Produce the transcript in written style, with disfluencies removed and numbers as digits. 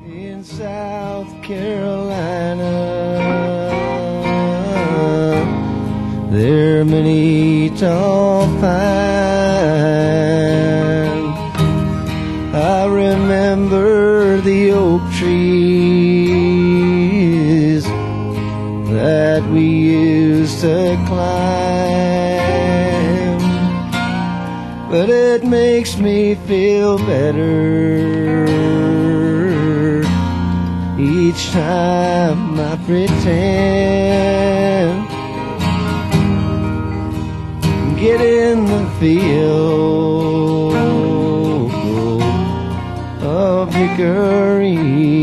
In South Carolina, there are many tall pines. I remember the oak trees that we used to climb, but it makes me feel better each time I pretend. Get in the field of Hickory